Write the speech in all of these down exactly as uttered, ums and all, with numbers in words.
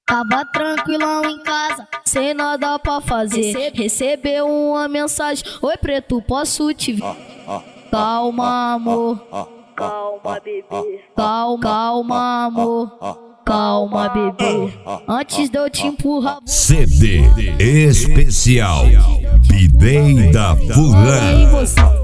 Tava tranquilão em casa, sem nada pra fazer. Recebeu uma mensagem: oi preto, posso te ver? Calma amor, calma bebê, calma, calma amor, calma bebê, antes de eu te empurrar. C D especial Bidei da Fulana.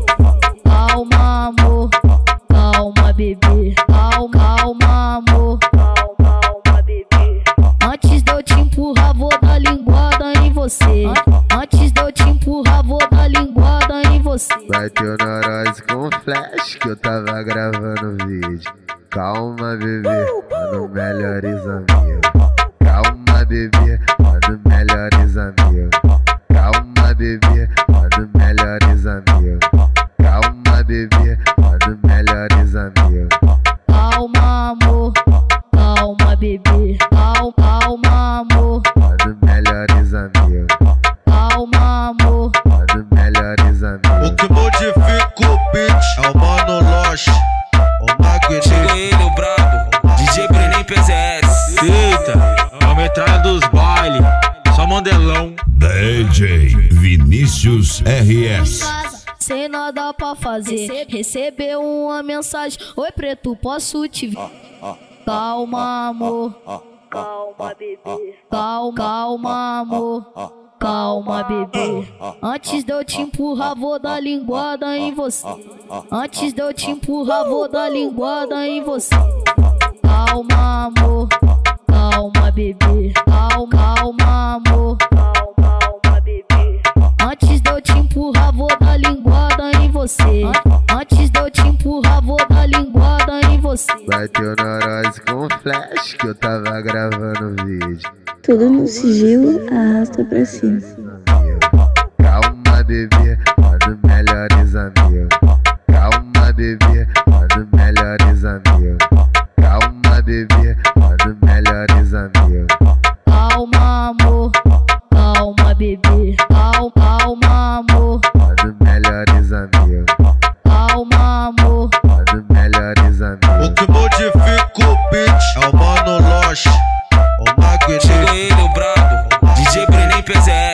Calma amor, calma bebê, calma, calma amor, calma, calma bebê, antes de eu te empurrar vou dar linguada em você. Antes de eu te empurrar vou dar linguada em você. Bateu neurose com flash que eu tava gravando vídeo. Calma bebê, mano, melhores amigos. Calma bebê, mano, melhores amigos. Calma bebê, mano, melhores amigos. Calma bebê, mano, melhores amigos. Calma amor, calma bebê, calma, calma amor, mano, melhores amigos. Calma amor, mano, melhores amigos. O que modifica o beat é o Mano Loche, o Magneto. Chegou ele, o brabo, D J Brenem P Z S. Eita, a metralha dos baile, só mandelão. D J Vinícius R S. sem nada pra fazer. Recebeu uma mensagem: oi preto, posso te ver? Calma amor, calma bebê, calma, calma amor, calma bebê, antes de eu te empurrar vou dar linguada em você. Antes de eu te empurrar vou dar linguada em você. Calma amor, calma bebê, calma, calma amor, calma, calma bebê, antes de eu te empurrar vou dar linguada em você. Antes de eu te empurrar vou dar linguada em você. Bateu neurose com flash que eu tava gravando vídeo. Tudo no sigilo, arrasta pra cima. Calma bebê, mano, melhores amigos. Calma bebê, mano, melhores amigos. Calma bebê, mano, melhores amigos. Calma amor, calma bebê, calma, calma amor, mano, melhores amigos. Calma amor, mano, melhores amigos. O que modifica o beat é o Mano Loche, o Magneto. Chegou ele, o brabo, D J Brenem P Z S.